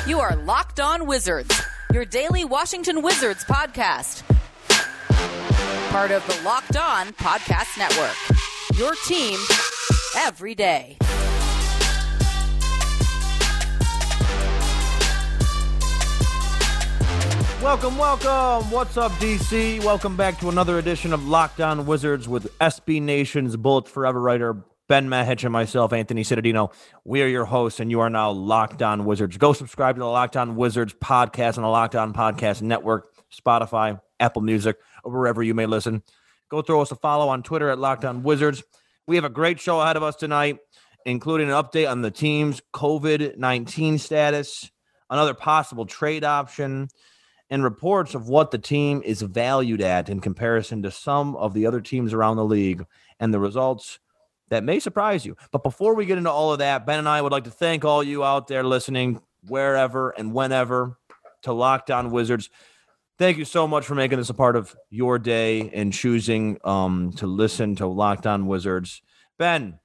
You are Locked On Wizards, your daily Washington Wizards podcast. Part of the Locked On Podcast Network, your team every day. Welcome. What's up, DC? Welcome back to another edition of Locked On Wizards with SB Nation's Bullets Forever writer, Ben Mahich, and myself, Anthony Cittadino. We are your hosts, and you are now Locked On Wizards. Go subscribe to the Locked On Wizards podcast on the Locked On Podcast Network, Spotify, Apple Music, or wherever you may listen. Go throw us a follow on Twitter at Locked On Wizards. We have a great show ahead of us tonight, including an update on the team's COVID-19 status, another possible trade option, and reports of what the team is valued at in comparison to some of the other teams around the league and the results that may surprise you. But before we get into all of that, Ben and I would like to thank all you out there listening wherever and whenever to Locked On Wizards. Thank you so much for making this a part of your day and choosing to listen to Locked On Wizards. Ben,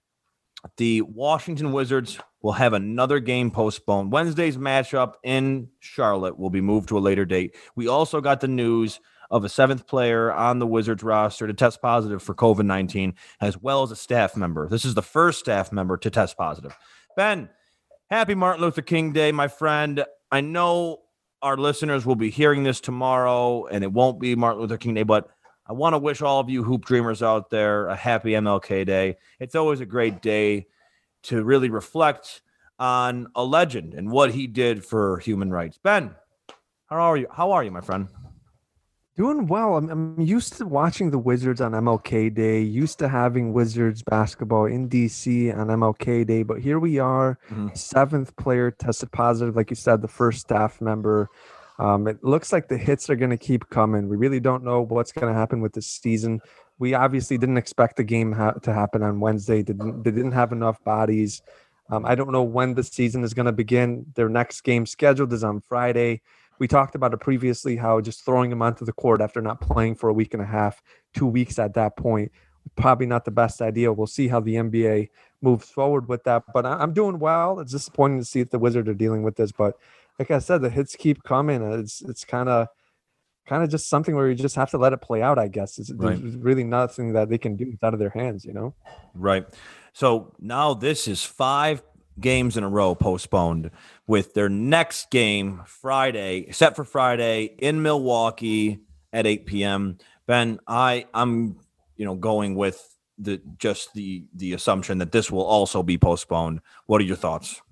the Washington Wizards will have another game postponed. Wednesday's matchup in Charlotte will be moved to a later date. We also got the news of a seventh player on the Wizards roster to test positive for COVID-19, as well as a staff member. This is the first staff member to test positive. Ben, happy Martin Luther King Day, my friend. I know our listeners will be hearing this tomorrow, and it won't be Martin Luther King Day, but I want to wish all of you hoop dreamers out there a happy MLK Day. It's always a great day to really reflect on a legend and what he did for human rights. Ben, how are you? How are you, my friend? Doing well. I'm used to watching the Wizards on MLK Day, used to having Wizards basketball in DC on MLK Day, but here we are, seventh player tested positive, like you said, the first staff member. It looks like the hits are going to keep coming. We really don't know what's going to happen with this season. We obviously didn't expect the game to happen on Wednesday. They didn't have enough bodies. I don't know when the season is going to begin. Their next game scheduled is on Friday. We talked about it previously, how just throwing them onto the court after not playing for a week and a half, 2 weeks at that point, probably not the best idea. We'll see how the NBA moves forward with that. But I'm doing well. It's disappointing to see if the Wizards are dealing with this. But like I said, the hits keep coming. It's kind of just something where you just have to let it play out, I guess. There's really nothing that they can do. It's out of their hands, you know? Right. So now this is 5 games in a row postponed, with their next game set for Friday in Milwaukee at 8 p.m. Ben, I'm going with the assumption that this will also be postponed. What are your thoughts?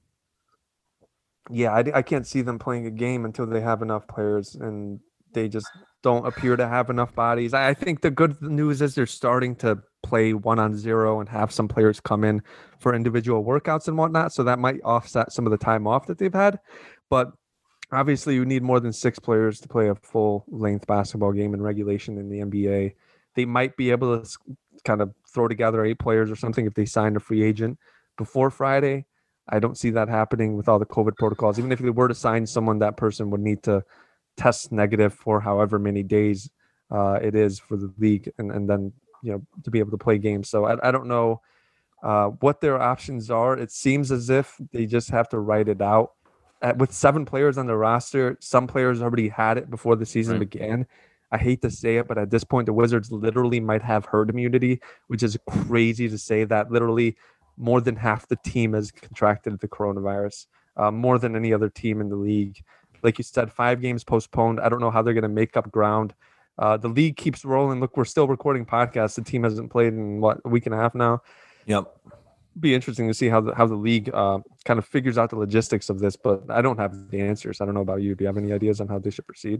Yeah, I can't see them playing a game until they have enough players, and they just don't appear to have enough bodies. I think the good news is they're starting to play 1-on-0 and have some players come in for individual workouts and whatnot, so that might offset some of the time off that they've had. But obviously you need more than 6 players to play a full-length basketball game in regulation in the NBA. They might be able to kind of throw together 8 players or something if they sign a free agent before Friday. I don't see that happening with all the COVID protocols. Even if they were to sign someone, that person would need to test negative for however many days it is for the league, and then to be able to play games. So I don't know what their options are. It seems as if they just have to write it out. With 7 players on the roster, some players already had it before the season began. I hate to say it, but at this point, the Wizards literally might have herd immunity, which is crazy to say that literally more than half the team has contracted the coronavirus, more than any other team in the league. Like you said, 5 games postponed. I don't know how they're going to make up ground. The league keeps rolling. Look, we're still recording podcasts. The team hasn't played in a week and a half now. Yep. Be interesting to see how the league kind of figures out the logistics of this, but I don't have the answers. I don't know about you. Do you have any ideas on how they should proceed?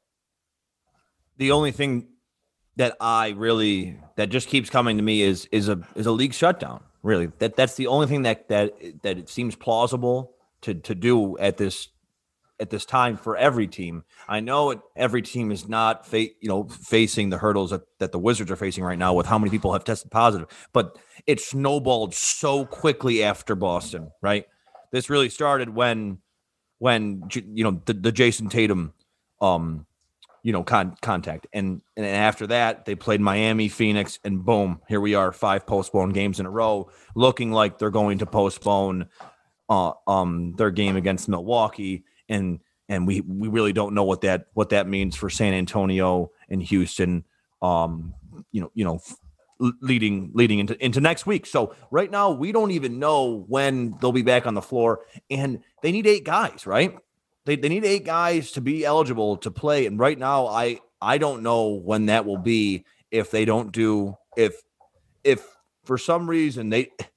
The only thing that just keeps coming to me is a league shutdown. Really, that's the only thing that it seems plausible to do at this time for every team. I know every team is not facing the hurdles that the Wizards are facing right now with how many people have tested positive, but it snowballed so quickly after Boston. Right, this really started when the Jason Tatum contact. And after that, they played Miami, Phoenix, and boom, here we are, 5 postponed games in a row, looking like they're going to postpone their game against Milwaukee, and we really don't know what that means for San Antonio and Houston. Leading into next week. So right now we don't even know when they'll be back on the floor, and they need 8 guys, right? They need 8 guys to be eligible to play, and right now I don't know when that will be. If they don't do, if for some reason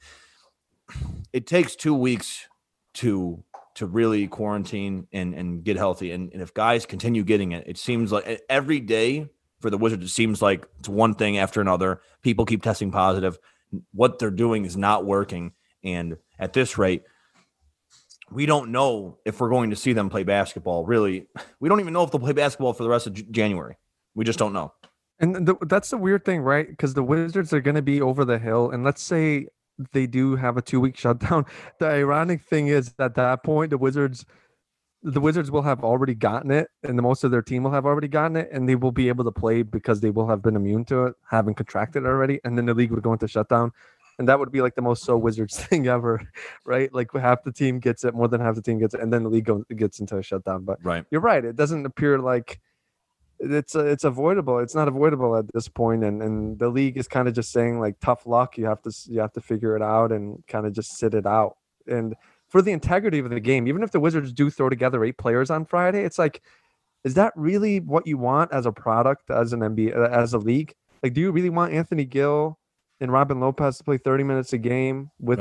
it takes 2 weeks to really quarantine and get healthy, and if guys continue getting it seems like every day for the Wizards, it seems like it's one thing after another. People keep testing positive. What they're doing is not working. And at this rate, we don't know if we're going to see them play basketball. Really, we don't even know if they'll play basketball for the rest of January. We just don't know. And that's the weird thing, right? Because the Wizards are going to be over the hill. And let's say they do have a 2-week shutdown. The ironic thing is at that point, the Wizards will have already gotten it, and most of their team will have already gotten it, and they will be able to play because they will have been immune to it, having contracted already, and then the league would go into shutdown. And that would be like the most Wizards thing ever, right? Like half the team gets it, more than half the team gets it, and then the league gets into a shutdown. But right. You're right. It doesn't appear like it's avoidable. It's not avoidable at this point, and the league is kind of just saying like tough luck. You have to figure it out and kind of just sit it out. And for the integrity of the game, even if the Wizards do throw together 8 players on Friday, it's like, is that really what you want as a product, as an NBA, as a league? Like, do you really want Anthony Gill and Robin Lopez to play 30 minutes a game with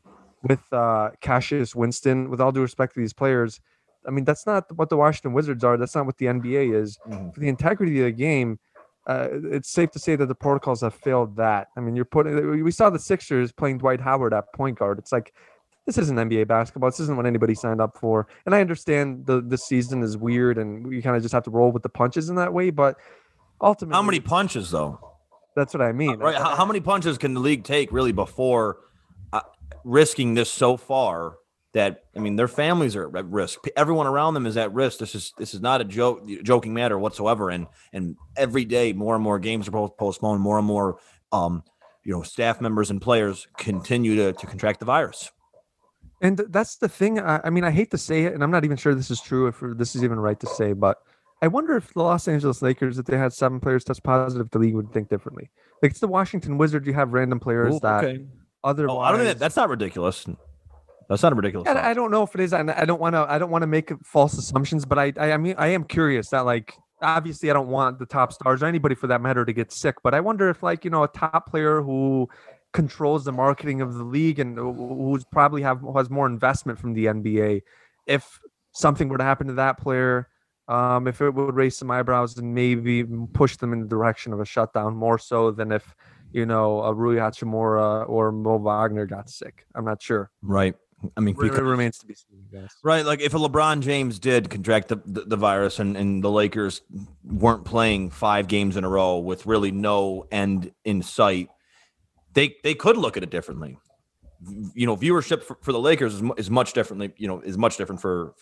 Cassius Winston? With all due respect to these players, I mean, that's not what the Washington Wizards are. That's not what the NBA is. Mm-hmm. For the integrity of the game, it's safe to say that the protocols have failed that. I mean, we saw the Sixers playing Dwight Howard at point guard. It's like, this isn't NBA basketball. This isn't what anybody signed up for. And I understand this season is weird and we kind of just have to roll with the punches in that way. But ultimately, how many punches though? That's what I mean. Right. How many punches can the league take really before risking this so far that, I mean, their families are at risk. Everyone around them is at risk. This is not a joking matter whatsoever. And every day more and more games are postponed. More and more, staff members and players continue to contract the virus. And that's the thing. I mean, I hate to say it, and I'm not even sure this is true, if this is even right to say, but I wonder if the Los Angeles Lakers, if they had 7 players test positive, the league would think differently. Like, it's the Washington Wizards. You have random players otherwise. I don't think that's not ridiculous. That's not a ridiculous. I don't know if it is. And I don't want to make false assumptions, but I mean, I am curious that, like, obviously I don't want the top stars or anybody for that matter to get sick, but I wonder if, like, a top player who controls the marketing of the league and who's probably has more investment from the NBA, if something were to happen to that player, if it would raise some eyebrows and maybe push them in the direction of a shutdown more so than if a Rui Hachimura or Mo Wagner got sick. I'm not sure. Right. I mean, it remains to be seen, I guess. Right. Like if a LeBron James did contract the virus and the Lakers weren't playing 5 games in a row with really no end in sight, they could look at it differently. Viewership for the Lakers is much differently, is much different for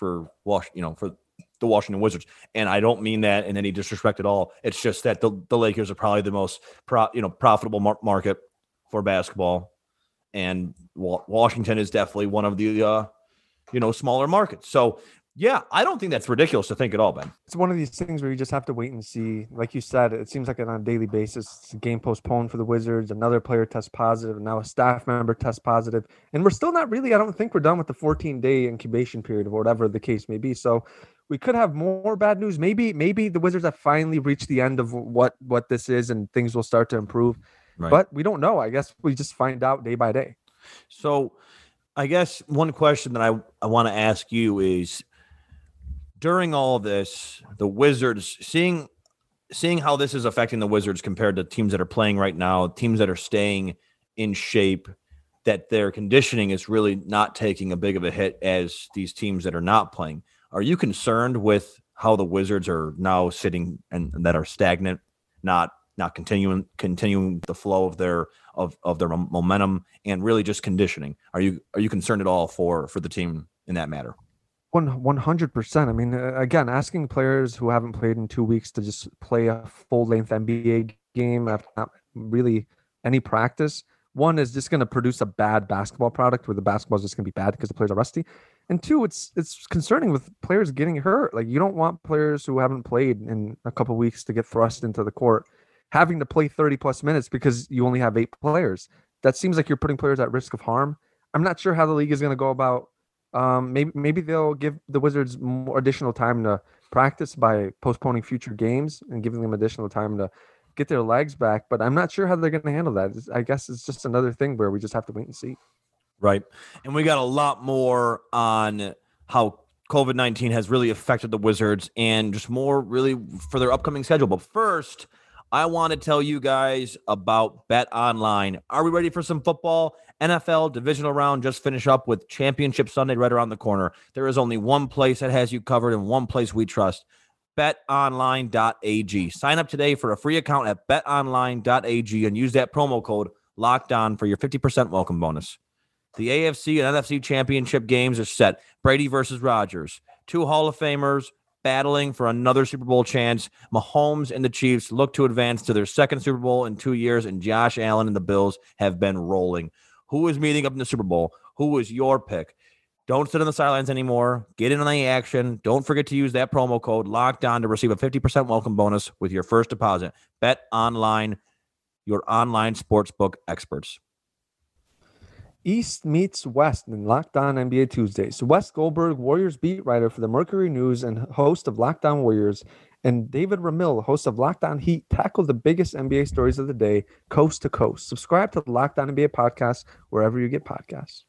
the Washington Wizards. And I don't mean that in any disrespect at all. It's just that the Lakers are probably the most profitable market for basketball. And Washington is definitely one of the smaller markets. So yeah, I don't think that's ridiculous to think at all, Ben. It's one of these things where you just have to wait and see. Like you said, it seems like on a daily basis, it's a game postponed for the Wizards. Another player tests positive, and now a staff member tests positive. And we're still not really, I don't think we're done with the 14-day incubation period or whatever the case may be. So we could have more bad news. Maybe the Wizards have finally reached the end of what this is and things will start to improve. Right. But we don't know. I guess we just find out day by day. So I guess one question that I want to ask you is, during all of this, the Wizards, seeing how this is affecting the Wizards compared to teams that are playing right now, teams that are staying in shape, that their conditioning is really not taking a big of a hit as these teams that are not playing. Are you concerned with how the Wizards are now sitting and that are stagnant, not continuing the flow of their momentum and really just conditioning? Are you concerned at all for the team in that matter? 100%. I mean, again, asking players who haven't played in 2 weeks to just play a full-length NBA game after not really any practice one is just going to produce a bad basketball product where the basketball is just going to be bad because the players are rusty. And two, it's concerning with players getting hurt. Like, you don't want players who haven't played in a couple of weeks to get thrust into the court, having to play 30 plus minutes because you only have 8 players. That seems like you're putting players at risk of harm. I'm not sure how the league is going to go about. Maybe they'll give the Wizards more additional time to practice by postponing future games and giving them additional time to get their legs back. But I'm not sure how they're going to handle that. I guess it's just another thing where we just have to wait and see. Right. And we got a lot more on how COVID-19 has really affected the Wizards and just more really for their upcoming schedule. But first, I want to tell you guys about Bet Online. Are we ready for some football? NFL divisional round just finished up with Championship Sunday right around the corner. There is only one place that has you covered and one place we trust. BetOnline.ag. Sign up today for a free account at BetOnline.ag and use that promo code LOCKEDON for your 50% welcome bonus. The AFC and NFC championship games are set. Brady versus Rodgers. 2 Hall of Famers battling for another Super Bowl chance. Mahomes and the Chiefs look to advance to their second Super Bowl in 2 years, and Josh Allen and the Bills have been rolling. Who is meeting up in the Super Bowl? Who is your pick? Don't sit on the sidelines anymore. Get in on the action. Don't forget to use that promo code LOCKEDON to receive a 50% welcome bonus with your first deposit. Bet Online, your online sportsbook experts. East meets West in Locked On NBA Tuesdays. Wes Goldberg, Warriors beat writer for the Mercury News and host of Locked On Warriors, and David Ramil, host of Locked On Heat, tackle the biggest NBA stories of the day, coast to coast. Subscribe to the Locked On NBA podcast wherever you get podcasts.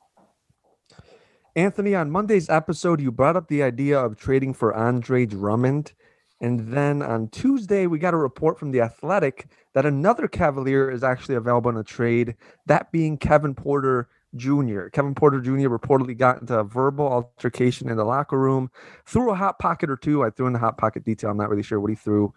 Anthony, on Monday's episode, you brought up the idea of trading for Andre Drummond. And then on Tuesday, we got a report from The Athletic that another Cavalier is actually available in a trade, that being Kevin Porter Jr. Kevin Porter Jr. reportedly got into a verbal altercation in the locker room, threw a hot pocket or two. I threw in the hot pocket detail. I'm not really sure what he threw.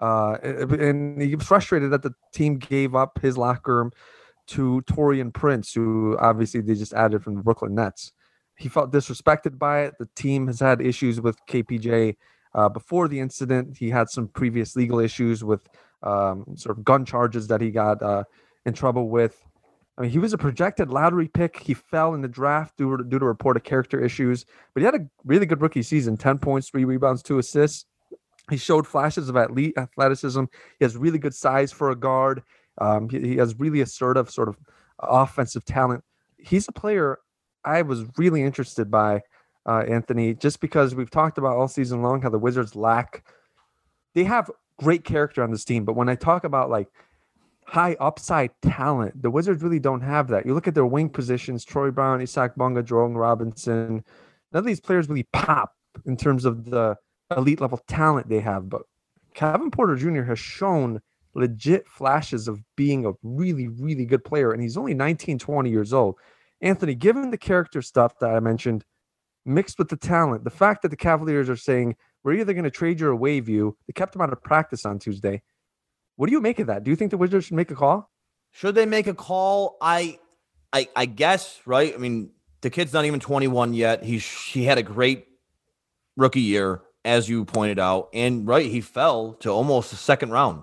And he was frustrated that the team gave up his locker room to Taurean Prince, who obviously they just added from the Brooklyn Nets. He felt disrespected by it. The team has had issues with KPJ before the incident. He had some previous legal issues with sort of gun charges that he got in trouble with. I mean, he was a projected lottery pick. He fell in the draft due to reported character issues, but he had a really good rookie season, 10 points, 3 rebounds, 2 assists. He showed flashes of elite athleticism. He has really good size for a guard. He has really assertive sort of offensive talent. He's a player I was really interested by, Anthony, just because we've talked about all season long how the Wizards they have great character on this team, but when I talk about like high upside talent, the Wizards really don't have that. You look at their wing positions, Troy Brown, Isaac Bonga, Jerome Robinson, none of these players really pop in terms of the elite level talent they have, but Kevin Porter Jr. has shown legit flashes of being a really, really good player, and he's only 19, 20 years old. Anthony, given the character stuff that I mentioned, mixed with the talent, the fact that the Cavaliers are saying, we're either going to trade you or waive you, they kept him out of practice on Tuesday. What do you make of that? Do you think the Wizards should make a call? Should they make a call? I guess, right? I mean, the kid's not even 21 yet. He had a great rookie year, as you pointed out, and right, he fell to almost the second round.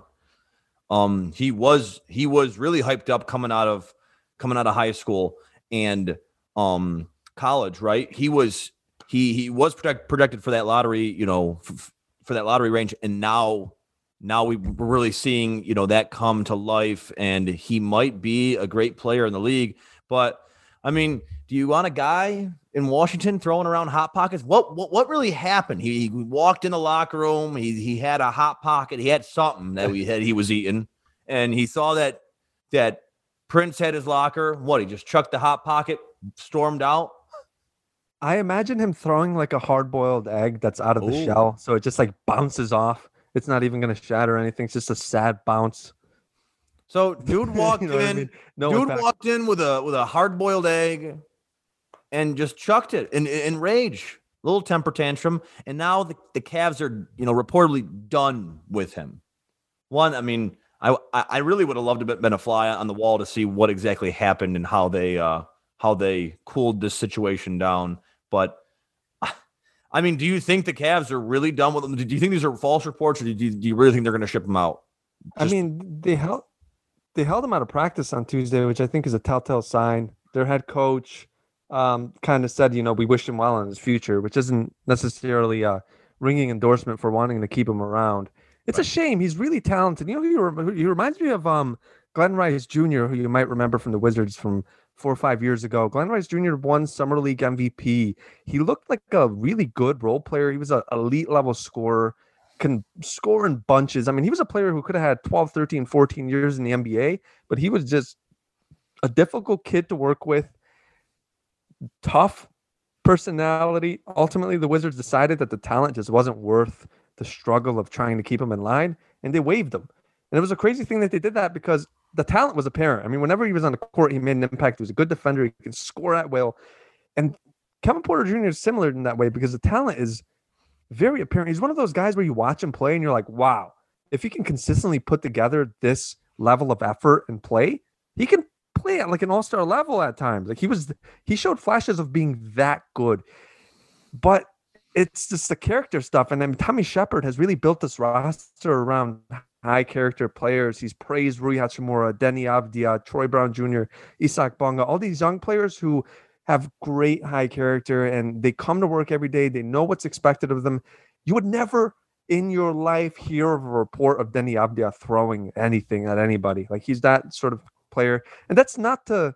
He was really hyped up coming out of high school and college, right? He was projected for that lottery, for that lottery range, and now we're really seeing, that come to life, and he might be a great player in the league. But I mean, do you want a guy in Washington throwing around hot pockets? What really happened? He walked in the locker room. He had a hot pocket. He had something that he was eating, and he saw that Prince had his locker. What, he just chucked the hot pocket, stormed out? I imagine him throwing like a hard-boiled egg that's out of the shell, so it just like bounces off. It's not even going to shatter or anything. It's just a sad bounce. So dude walked in. I mean? Walked in with a hard-boiled egg and just chucked it in rage. Little temper tantrum, and now the Cavs are reportedly done with him. I mean, I really would have loved to have been a fly on the wall to see what exactly happened and how they cooled this situation down. But I mean, do you think the Cavs are really done with them? Do you think these are false reports, or do you really think they're going to ship them out? I mean, they they held him out of practice on Tuesday, which I think is a telltale sign. Their head coach kind of said, we wish him well in his future, which isn't necessarily a ringing endorsement for wanting to keep him around. It's a shame. He's really talented. He reminds me of Glenn Rice Jr., who you might remember from the Wizards from 4 or 5 years ago. Glenn Rice Jr. won Summer League MVP. He looked like a really good role player. He was an elite level scorer, can score in bunches. I mean, he was a player who could have had 12, 13, 14 years in the NBA, but he was just a difficult kid to work with. Tough personality. Ultimately, the Wizards decided that the talent just wasn't worth the struggle of trying to keep him in line, and they waived him. And it was a crazy thing that they did that because the talent was apparent. I mean, whenever he was on the court, he made an impact. He was a good defender. He can score at will. And Kevin Porter Jr. is similar in that way because the talent is very apparent. He's one of those guys where you watch him play and you're like, wow, if he can consistently put together this level of effort and play, he can play at like an all-star level at times. Like he showed flashes of being that good. But it's just the character stuff. And then Tommy Shepard has really built this roster around high character players. He's praised Rui Hachimura, Deni Avdia, Troy Brown Jr., Isaac Bonga, all these young players who have great high character and they come to work every day. They know what's expected of them. You would never in your life hear of a report of Deni Avdia throwing anything at anybody. Like he's that sort of player. And that's not to,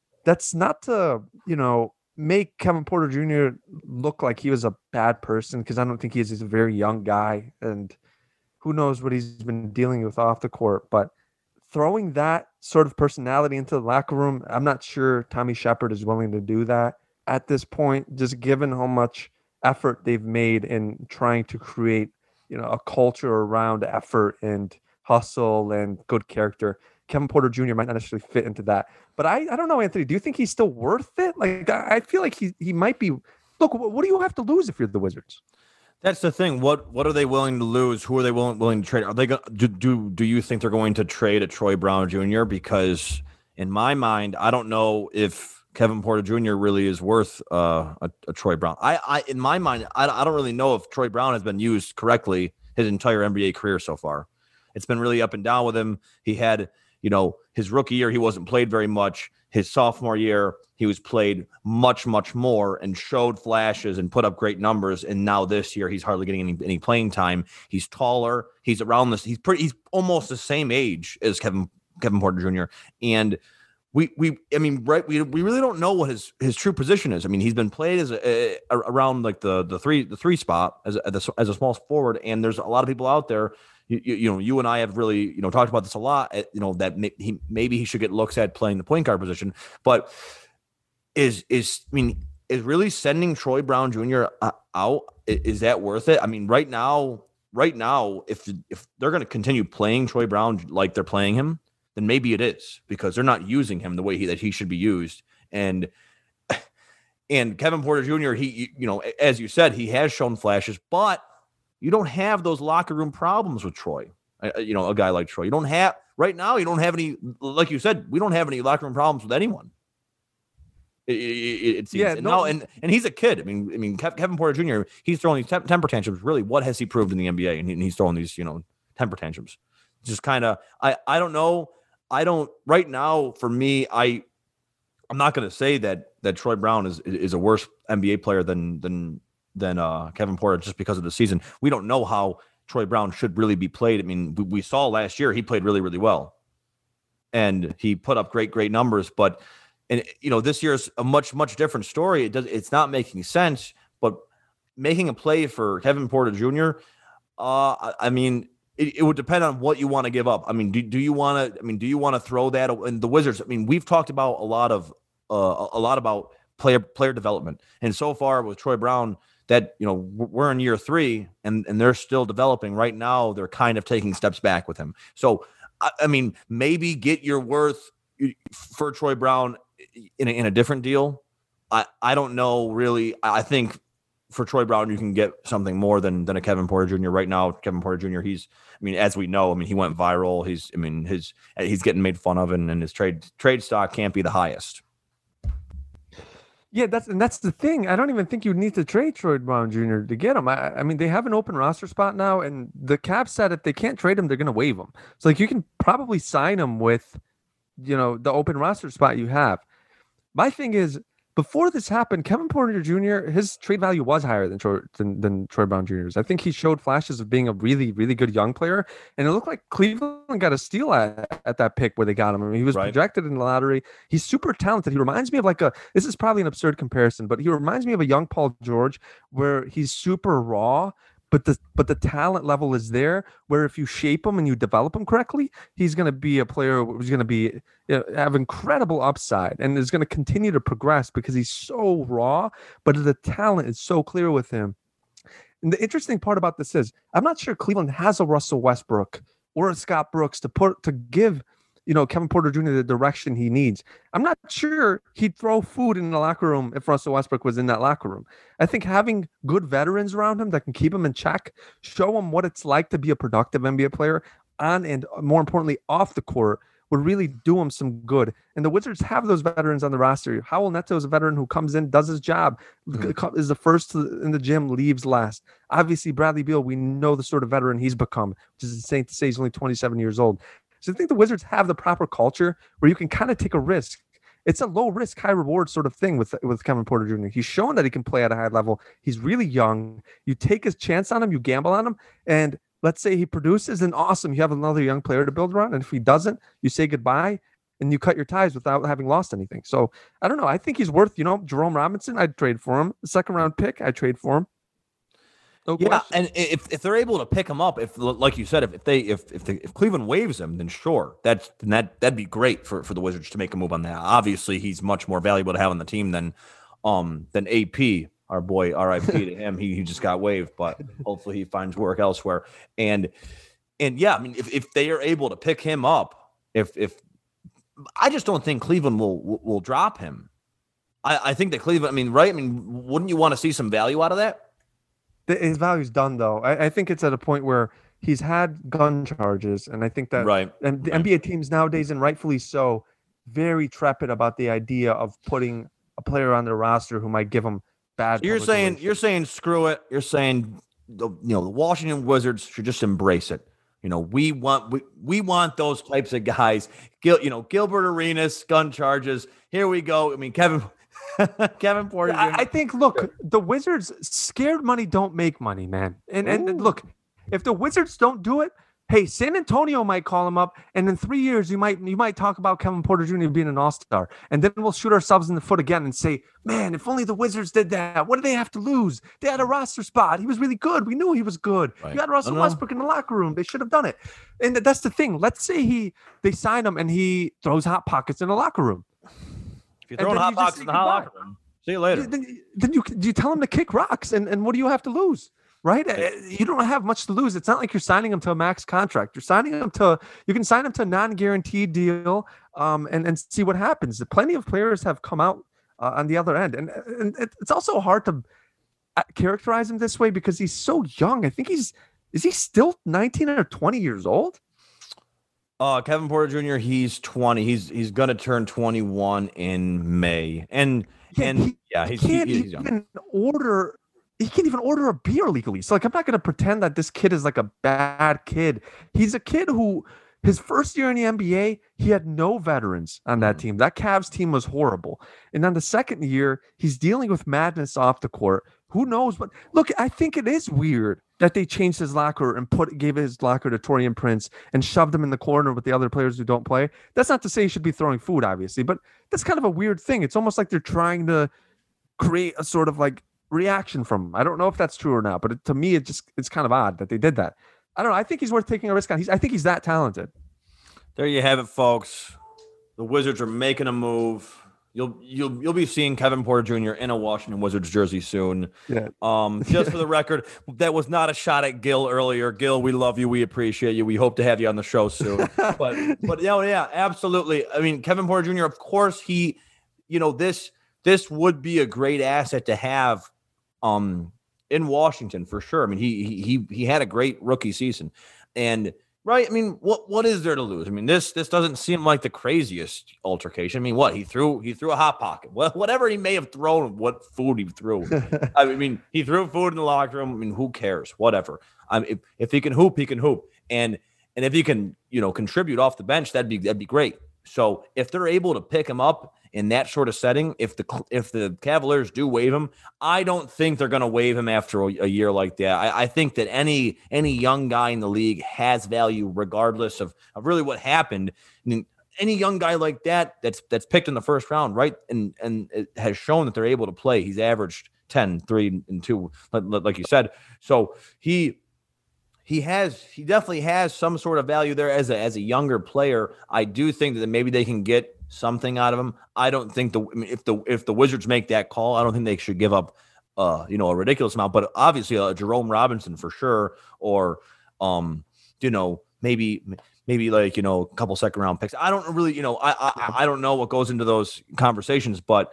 make Kevin Porter Jr. look like he was a bad person, because I don't think he is. He's a very young guy, and who knows what he's been dealing with off the court. But throwing that sort of personality into the locker room, I'm not sure Tommy Shepard is willing to do that at this point, just given how much effort they've made in trying to create, a culture around effort and hustle and good character. Kevin Porter Jr. might not necessarily fit into that. But I don't know, Anthony. Do you think he's still worth it? Like, I feel like he might be. Look, what do you have to lose if you're the Wizards? That's the thing. What are they willing to lose? Who are they willing to trade? Are they do you think they're going to trade a Troy Brown Jr.? Because in my mind, I don't know if Kevin Porter Jr. really is worth a Troy Brown. In my mind, I don't really know if Troy Brown has been used correctly his entire NBA career so far. It's been really up and down with him. He had, his rookie year, he wasn't played very much. His sophomore year, he was played much, much more and showed flashes and put up great numbers. And now this year, he's hardly getting any playing time. He's taller. He's around this. He's almost the same age as Kevin Porter Jr. And we really don't know what his true position is. I mean, he's been played as around like the three spot as a small forward. And there's a lot of people out there. You and I have really, talked about this a lot, that maybe he should get looks at playing the point guard position, but is really sending Troy Brown Jr. out, is that worth it? I mean, right now, if they're going to continue playing Troy Brown like they're playing him, then maybe it is, because they're not using him the way that he should be used. And Kevin Porter Jr., he, as you said, he has shown flashes, but you don't have those locker room problems with Troy. A guy like Troy. You don't have any, like you said, we don't have any locker room problems with anyone. It seems. Yeah, and he's a kid. I mean, Kevin Porter Jr., he's throwing these temper tantrums. Really, what has he proved in the NBA? And he's throwing these, temper tantrums. Just kind of, I don't know. Right now, for me, I'm not going to say that Troy Brown is a worse NBA player than Kevin Porter just because of the season. We don't know how Troy Brown should really be played. I mean, we saw last year he played really, really well, and he put up great numbers. But this year's a much different story. It's not making sense. But making a play for Kevin Porter Jr., it would depend on what you want to give up. I mean, do you want to throw that? And the Wizards, I mean, we've talked about a lot about player development, and so far with Troy Brown, that we're in year 3 and they're still developing. Right now, they're kind of taking steps back with him. So, I mean, maybe get your worth for Troy Brown in a different deal. I don't know really. I think for Troy Brown, you can get something more than a Kevin Porter Jr. Right now. Kevin Porter Jr., as we know, he went viral. He's getting made fun of, and his trade stock can't be the highest. Yeah, that's the thing. I don't even think you need to trade Troy Brown Jr. to get him. I mean, they have an open roster spot now, and the cap said if they can't trade him, they're going to waive him. So, you can probably sign him with the open roster spot you have. My thing is, before this happened, Kevin Porter Jr., his trade value was higher than Troy Brown Jr.'s. I think he showed flashes of being a really, really good young player, and it looked like Cleveland got a steal at that pick where they got him. I mean, he was projected in the lottery. He's super talented. He reminds me of this is probably an absurd comparison, but he reminds me of a young Paul George, where he's super raw, but the talent level is there, where if you shape him and you develop him correctly, he's going to be a player who's going to be have incredible upside and is going to continue to progress because he's so raw, but the talent is so clear with him. And the interesting part about this is I'm not sure Cleveland has a Russell Westbrook or a Scott Brooks to give Kevin Porter Jr. the direction he needs. I'm not sure he'd throw food in the locker room if Russell Westbrook was in that locker room. I think having good veterans around him that can keep him in check, show him what it's like to be a productive NBA player on and more importantly off the court would really do him some good. And the Wizards have those veterans on the roster. Howell Neto is a veteran who comes in, does his job, is the first in the gym, leaves last. Obviously, Bradley Beal, we know the sort of veteran he's become, which is insane to say he's only 27 years old. So I think the Wizards have the proper culture where you can kind of take a risk. It's a low risk, high reward sort of thing with Kevin Porter Jr. He's shown that he can play at a high level. He's really young. You take a chance on him, you gamble on him, and let's say he produces, then awesome. You have another young player to build around. And if he doesn't, you say goodbye and you cut your ties without having lost anything. So I don't know. I think he's worth, Jerome Robinson, I'd trade for him. The second round pick, I'd trade for him. No question. And if they're able to pick him up, if like you said, if Cleveland waives him, then sure, that'd be great for the Wizards to make a move on that. Obviously, he's much more valuable to have on the team than AP, our boy. R.I.P. to him. He just got waived, but hopefully he finds work elsewhere. And yeah, I mean, if they are able to pick him up, if I just don't think Cleveland will drop him. I think that Cleveland. I mean, right? I mean, wouldn't you want to see some value out of that? His value's done, though. I think it's at a point where he's had gun charges, and I think that and the NBA teams nowadays, and rightfully so, very trepid about the idea of putting a player on their roster who might give them bad. So you're saying screw it. You're saying the Washington Wizards should just embrace it. We want those types of guys. Gilbert Arenas, gun charges. Here we go. I mean, Kevin Porter Jr. I think, look, the Wizards, scared money don't make money, man. And look, if the Wizards don't do it, hey, San Antonio might call him up, and in 3 years you might talk about Kevin Porter Jr. being an all-star, and then we'll shoot ourselves in the foot again and say, man, if only the Wizards did that. What did they have to lose? They had a roster spot. He was really good. We knew he was good. Right. You had Russell Westbrook in the locker room. They should have done it. And that's the thing. Let's say they sign him and he throws hot pockets in the locker room. If you're throwing hot pockets in the locker room, see you later. Then you tell him to kick rocks, and what do you have to lose? Right? You don't have much to lose. It's not like you're signing him to a max contract. You can sign him to a non-guaranteed deal and see what happens. Plenty of players have come out on the other end. And it's also hard to characterize him this way because he's so young. I think is he still 19 or 20 years old? Kevin Porter Jr., he's 20. He's going to turn 21 in May. And he's young. He can't even order a beer legally. So, I'm not going to pretend that this kid is like a bad kid. He's a kid who, his first year in the NBA, he had no veterans on that team. That Cavs team was horrible. And on the second year, he's dealing with madness off the court. Who knows? But look, I think it is weird that they changed his locker and gave his locker to Taurean Prince and shoved him in the corner with the other players who don't play. That's not to say he should be throwing food, obviously, but that's kind of a weird thing. It's almost like they're trying to create a sort of reaction from him. I don't know if that's true or not, but to me, it's kind of odd that they did that. I don't know. I think he's worth taking a risk on. I think he's that talented. There you have it, folks. The Wizards are making a move. You'll be seeing Kevin Porter Jr. in a Washington Wizards jersey soon. Yeah. Just for the record, that was not a shot at Gil earlier. Gil, we love you. We appreciate you. We hope to have you on the show soon. but yeah, absolutely. I mean, Kevin Porter Jr. Of course, this would be a great asset to have. In Washington for sure. I mean, he had a great rookie season, and right. I mean, what is there to lose? I mean, this doesn't seem like the craziest altercation. I mean, what he threw a hot pocket. Whatever he may have thrown, what food he threw. I mean, he threw food in the locker room. I mean, who cares? Whatever. If he can hoop, he can hoop, and if he can contribute off the bench, that'd be great. So if they're able to pick him up in that sort of setting, if the Cavaliers do waive him, I don't think they're going to waive him after a year like that. I think that any young guy in the league has value regardless of really what happened. I mean, any young guy like that's picked in the first round, right? And it has shown that they're able to play. He's averaged 10, 3, and 2, like you said. So he definitely has some sort of value there as a younger player. I do think that maybe they can get something out of him. I don't think if the Wizards make that call, I don't think they should give up a ridiculous amount, but obviously Jerome Robinson for sure, or maybe like a couple second round picks. I don't really I don't know what goes into those conversations, but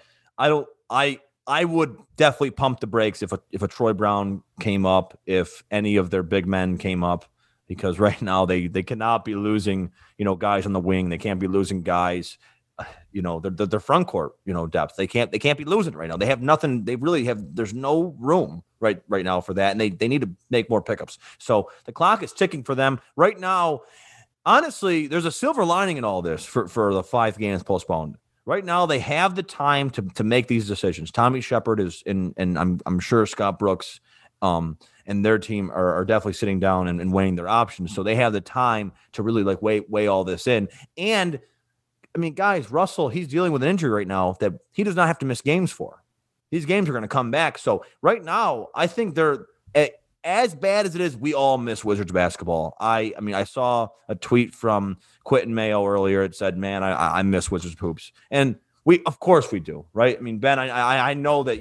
I would definitely pump the brakes if a Troy Brown came up, if any of their big men came up, because right now they cannot be losing guys on the wing. They can't be losing guys. Their front court, depth. They can't be losing right now. They have nothing. They really have. There's no room right now for that, and they need to make more pickups. So the clock is ticking for them right now. Honestly, there's a silver lining in all this for the 5 games postponed. Right now, they have the time to make these decisions. Tommy Shepard is, and I'm sure Scott Brooks, and their team are definitely sitting down and weighing their options. So they have the time to really weigh all this in. And I mean, guys, Russell, he's dealing with an injury right now that he does not have to miss games for. These games are going to come back. So right now, I think they're as bad as it is. We all miss Wizards basketball. I mean, I saw a tweet from Quentin Mayo earlier. It said, "Man, I miss Wizards hoops," and of course we do, right? I mean, Ben, I know that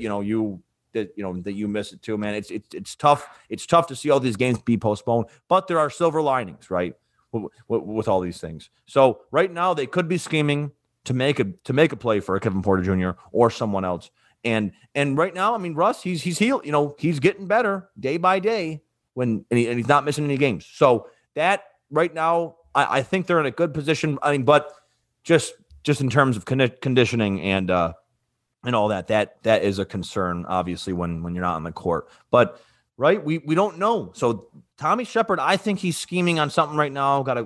that you miss it too, man. It's tough. It's tough to see all these games be postponed, but there are silver linings, right? With all these things. So right now they could be scheming to make a play for a Kevin Porter Jr. or someone else. And right now, I mean, Russ, he's healed, he's getting better day by day and he's not missing any games. So that right now, I think they're in a good position. I mean, but just in terms of conditioning and all that is a concern, obviously, when you're not on the court. But right, we don't know. So Tommy Shepard, I think he's scheming on something right now. Got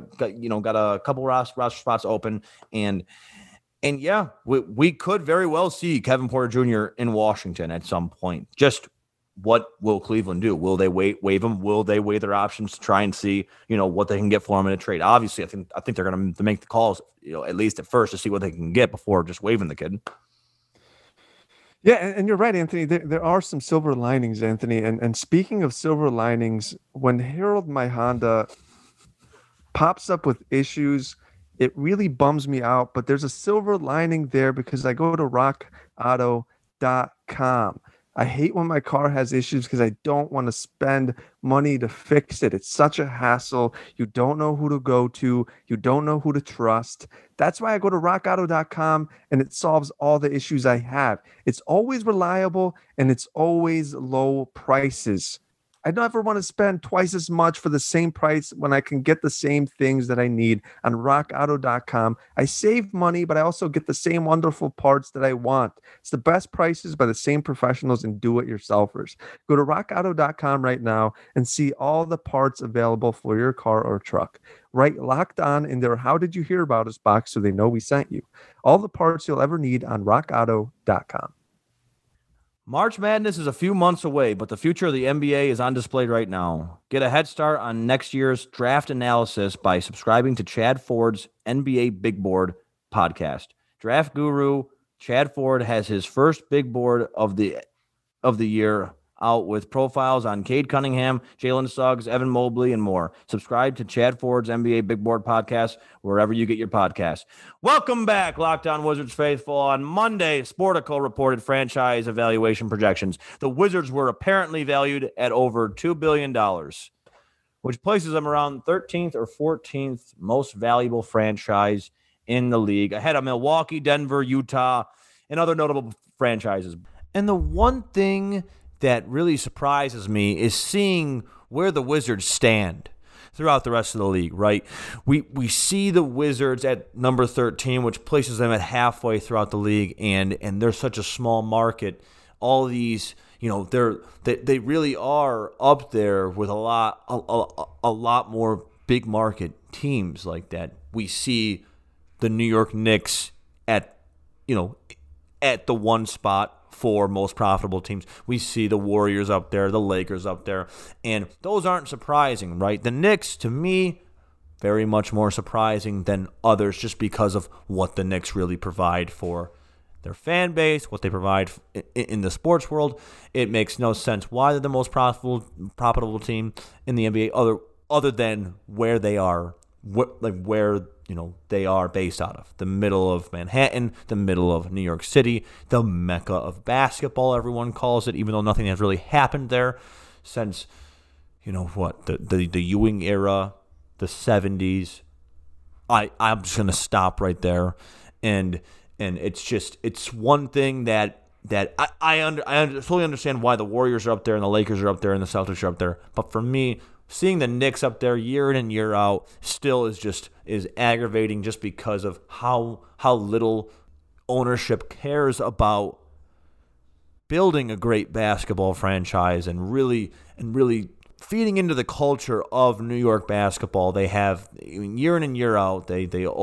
a couple roster spots open, and yeah, we could very well see Kevin Porter Jr. in Washington at some point. Just what will Cleveland do? Will they waive him? Will they weigh their options to try and see what they can get for him in a trade? Obviously, I think they're going to make the calls, at least at first, to see what they can get before just waiving the kid. Yeah, and you're right, Anthony. There are some silver linings, Anthony. And speaking of silver linings, when Harold My Honda pops up with issues, it really bums me out. But there's a silver lining there because I go to rockauto.com. I hate when my car has issues because I don't want to spend money to fix it. It's such a hassle. You don't know who to go to. You don't know who to trust. That's why I go to rockauto.com and it solves all the issues I have. It's always reliable and it's always low prices. I never want to spend twice as much for the same price when I can get the same things that I need on rockauto.com. I save money, but I also get the same wonderful parts that I want. It's the best prices by the same professionals and do-it-yourselfers. Go to rockauto.com right now and see all the parts available for your car or truck. Write Locked On in their How Did You Hear About Us box so they know we sent you. All the parts you'll ever need on rockauto.com. March Madness is a few months away, but the future of the NBA is on display right now. Get a head start on next year's draft analysis by subscribing to Chad Ford's NBA Big Board podcast. Draft guru Chad Ford has his first big board of the year out with profiles on Cade Cunningham, Jalen Suggs, Evan Mobley, and more. Subscribe to Chad Ford's NBA Big Board podcast wherever you get your podcasts. Welcome back, Locked On Wizards faithful. On Monday, Sportico reported franchise evaluation projections. The Wizards were apparently valued at over $2 billion, which places them around 13th or 14th most valuable franchise in the league, ahead of Milwaukee, Denver, Utah, and other notable franchises. And the one thing that really surprises me is seeing where the Wizards stand throughout the rest of the league, right? We see the Wizards at number 13, which places them at halfway throughout the league, and they're such a small market. All these, they really are up there with a lot more big market teams like that. We see the New York Knicks at the one spot for most profitable teams. We see the Warriors up there, the Lakers up there, and those aren't surprising, right? The Knicks, to me, very much more surprising than others just because of what the Knicks really provide for their fan base, what they provide in the sports world. It makes no sense why they're the most profitable team in the NBA other than where they are, where they are based out of. The middle of Manhattan, the middle of New York City, the mecca of basketball, everyone calls it, even though nothing has really happened there since, the Ewing era, the 70s. I'm just going to stop right there. And it's one thing that I totally understand why the Warriors are up there and the Lakers are up there and the Celtics are up there. But for me, seeing the Knicks up there year in and year out still is aggravating just because of how little ownership cares about building a great basketball franchise and really feeding into the culture of New York basketball. They have year in and year out. They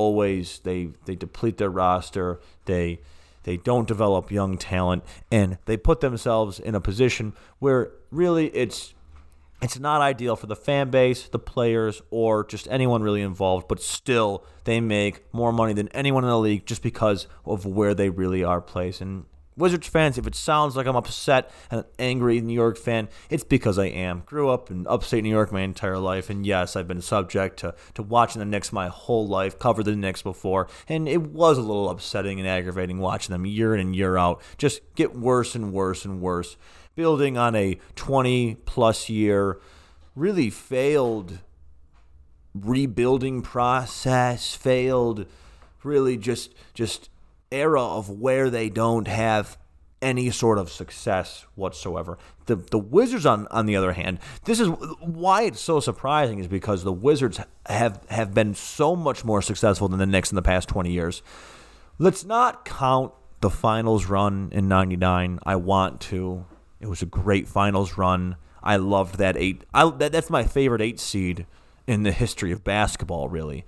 deplete their roster. They don't develop young talent, and they put themselves in a position where really it's not ideal for the fan base, the players, or just anyone really involved, but still they make more money than anyone in the league just because of where they really are placed. And Wizards fans, if it sounds like I'm upset and an angry New York fan, it's because I am. Grew up in upstate New York my entire life, and yes, I've been subject to watching the Knicks my whole life, covered the Knicks before, and it was a little upsetting and aggravating watching them year in and year out just get worse and worse and worse. Building on a 20-plus year, really failed rebuilding process, failed really just era of where they don't have any sort of success whatsoever. The Wizards, on the other hand, this is why it's so surprising, is because the Wizards have been so much more successful than the Knicks in the past 20 years. Let's not count the finals run in 99. I want to. It was a great finals run. I loved that 8. That's my favorite 8 seed in the history of basketball, really.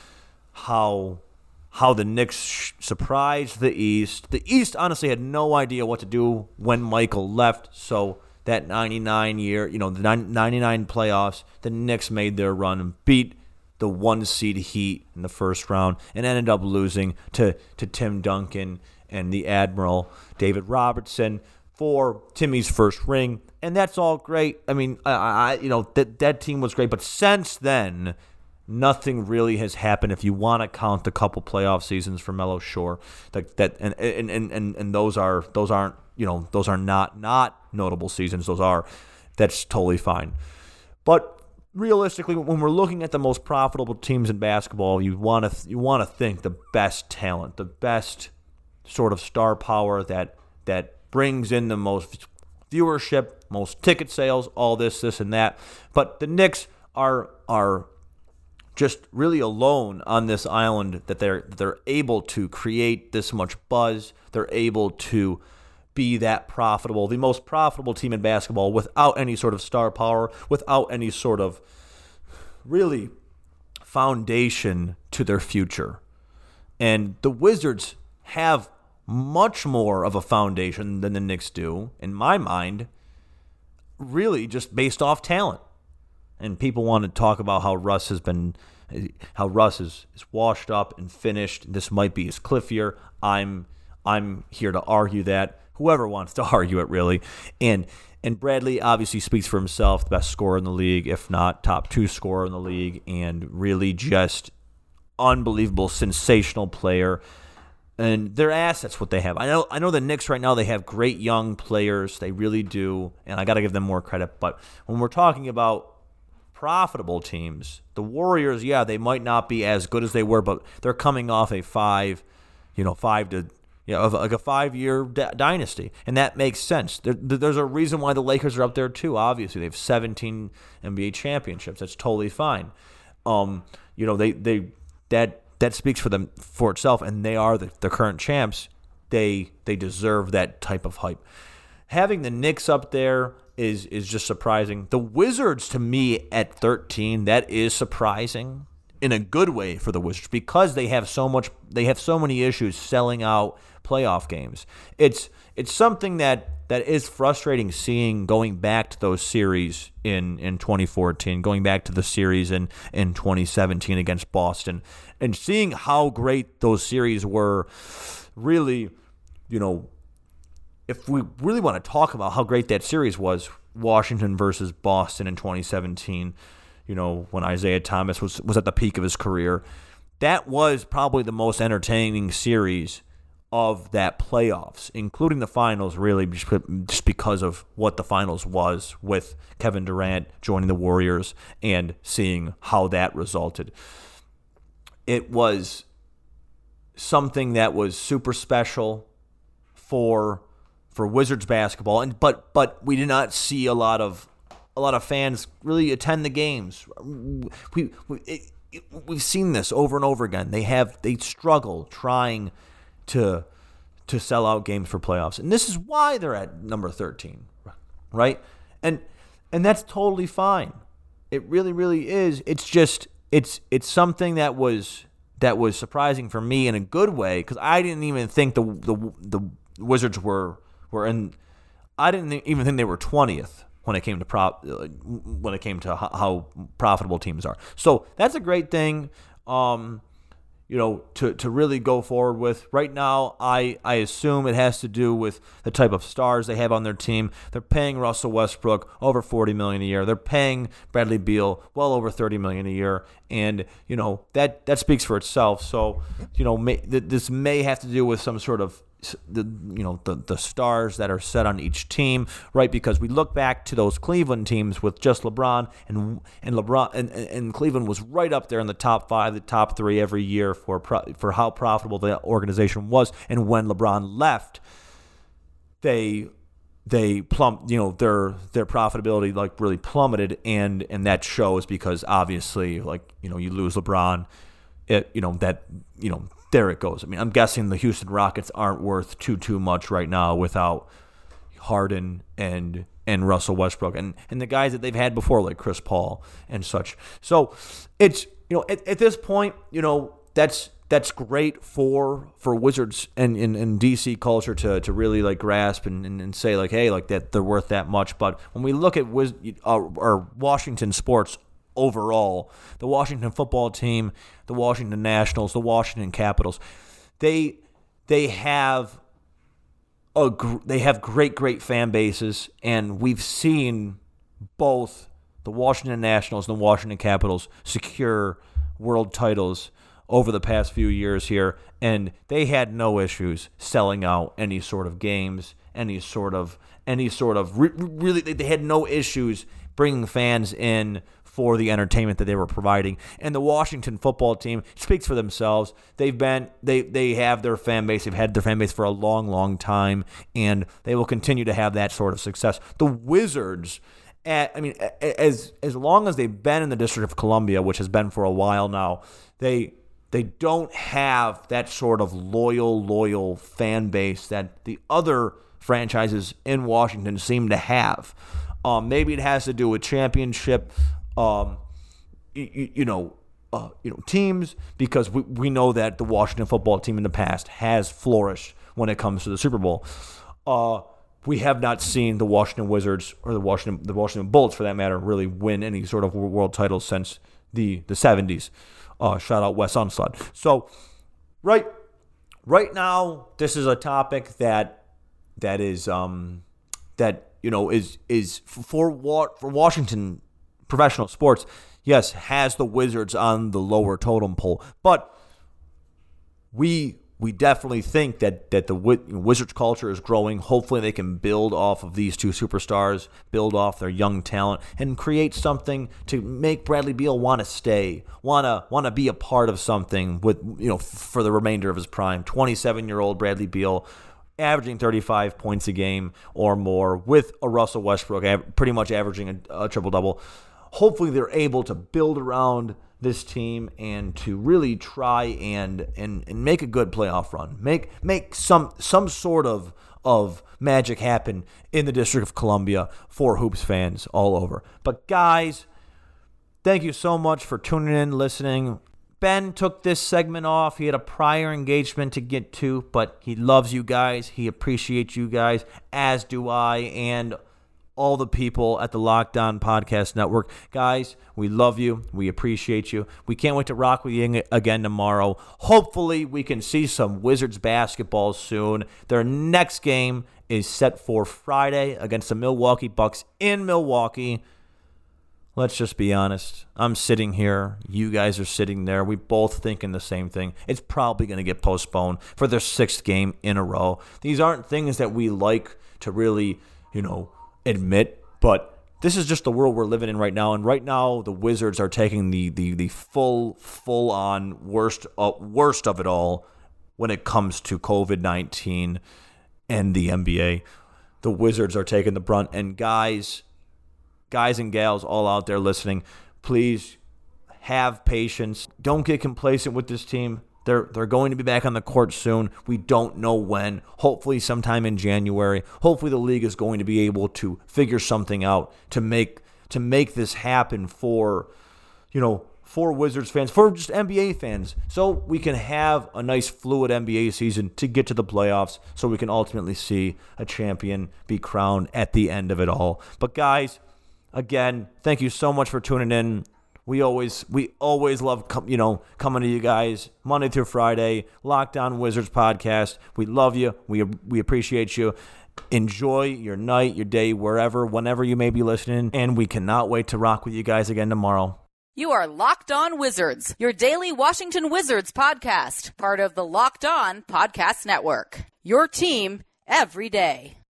How the Knicks surprised the East. The East honestly had no idea what to do when Michael left, so that 99 year, the 99 playoffs, the Knicks made their run and beat the 1 seed Heat in the first round and ended up losing to Tim Duncan and the Admiral David Robertson for Timmy's first ring, and that's all great. I mean, that team was great, but since then, nothing really has happened. If you want to count the couple playoff seasons for Melo, sure, and those are not notable seasons. That's totally fine. But realistically, when we're looking at the most profitable teams in basketball, you want to think the best talent, the best sort of star power that brings in the most viewership, most ticket sales, all this and that. But the Knicks are just really alone on this island, that they're able to create this much buzz. They're able to be that profitable, the most profitable team in basketball, without any sort of star power, without any sort of really foundation to their future. And the Wizards have much more of a foundation than the Knicks do, in my mind, really just based off talent. And people want to talk about how Russ is washed up and finished. This might be his cliff year. I'm here to argue that. Whoever wants to argue it, really. And Bradley obviously speaks for himself, the best scorer in the league, if not top 2 scorer in the league, and really just unbelievable, sensational player. And their assets, what they have. I know the Knicks right now, they have great young players. They really do, and I got to give them more credit. But when we're talking about profitable teams, the Warriors, yeah, they might not be as good as they were, but they're coming off a 5-year dynasty, and that makes sense. There's a reason why the Lakers are up there too. Obviously, they have 17 NBA championships. That's totally fine. That speaks for itself, and they are the current champs. They deserve that type of hype. Having the Knicks up there is just surprising. The Wizards, to me, at 13, that is surprising. in a good way for the Wizards because they have so many issues selling out playoff games. It's something that is frustrating seeing going back to those series in 2014, going back to the series in 2017 against Boston, and seeing how great those series were. Really, if we really want to talk about how great that series was, Washington versus Boston in 2017, when Isaiah Thomas was at the peak of his career, that was probably the most entertaining series of that playoffs, including the finals, really, just because of what the finals was with Kevin Durant joining the Warriors and seeing how that resulted. It was something that was super special for Wizards basketball, but we did not see a lot of fans really attend the games. We've seen this over and over again. They struggle trying to sell out games for playoffs, and this is why they're at number 13, right? And that's totally fine. It really, really is. It's just it's something that was surprising for me in a good way because I didn't even think the Wizards were in. I didn't even think they were 20th when it came to how profitable teams are. So that's a great thing. To really go forward with. Right now, I assume it has to do with the type of stars they have on their team. They're paying Russell Westbrook over $40 million a year. They're paying Bradley Beal well over $30 million a year, and that speaks for itself. So this may have to do with some sort of the stars that are set on each team, right? Because we look back to those Cleveland teams with just LeBron, and LeBron and Cleveland was right up there in the top 5, the top 3 every year for how profitable the organization was. And when LeBron left, they plumped, their profitability really plummeted, and that shows because obviously you lose LeBron, there it goes. I mean, I'm guessing the Houston Rockets aren't worth too much right now without Harden and Russell Westbrook and the guys that they've had before, like Chris Paul and such. So it's at this point, that's great for Wizards and DC culture to really grasp and say hey, that they're worth that much. But when we look at or Washington sports overall, the Washington football team, the Washington Nationals, the Washington Capitals, they have great fan bases, and we've seen both the Washington Nationals and the Washington Capitals secure world titles over the past few years here, and they had no issues selling out any sort of games, really they had no issues bringing fans in for the entertainment that they were providing. And the Washington football team speaks for themselves. They have their fan base. They've had their fan base for a long, long time, and they will continue to have that sort of success. The Wizards, as long as they've been in the District of Columbia, which has been for a while now, they don't have that sort of loyal fan base that the other franchises in Washington seem to have. Maybe it has to do with championship teams, because we know that the Washington football team in the past has flourished when it comes to the Super Bowl. We have not seen the Washington Wizards or the Washington Bullets, for that matter, really win any sort of world title since the 70s. Shout out Wes Unseld. So right now, this is a topic that is for Washington professional sports, yes, has the Wizards on the lower totem pole, but we definitely think that the Wizards culture is growing. Hopefully they can build off of these two superstars, build off their young talent, and create something to make Bradley Beal want to stay, want to be a part of something for the remainder of his prime. 27-year-old Bradley Beal, averaging 35 points a game or more, with a Russell Westbrook pretty much averaging a triple-double. Hopefully they're able to build around this team and to really try and make a good playoff run. Make some sort of magic happen in the District of Columbia for Hoops fans all over. But guys, thank you so much for tuning in, listening. Ben took this segment off. He had a prior engagement to get to, but he loves you guys. He appreciates you guys, as do I, and all the people at the Locked On Podcast Network. Guys, we love you. We appreciate you. We can't wait to rock with you again tomorrow. Hopefully, we can see some Wizards basketball soon. Their next game is set for Friday against the Milwaukee Bucks in Milwaukee. Let's just be honest. I'm sitting here. You guys are sitting there. We both thinking the same thing. It's probably going to get postponed for their 6th game in a row. These aren't things that we like to really, admit, but this is just the world we're living in right now. And right now, the Wizards are taking the full-on worst of it all when it comes to COVID-19 and the NBA. The Wizards are taking the brunt. And guys and gals all out there listening, please have patience. Don't get complacent with this team. They're going to be back on the court soon. We don't know when. Hopefully sometime in January. Hopefully the league is going to be able to figure something out to make this happen for Wizards fans, for just NBA fans, so we can have a nice fluid NBA season to get to the playoffs, so we can ultimately see a champion be crowned at the end of it all. But guys, again, thank you so much for tuning in. We always love coming to you guys Monday through Friday. Locked On Wizards podcast. We love you. We appreciate you. Enjoy your night, your day, whenever you may be listening, and we cannot wait to rock with you guys again tomorrow. You are Locked On Wizards, your daily Washington Wizards podcast, part of the Locked On Podcast Network. Your team every day.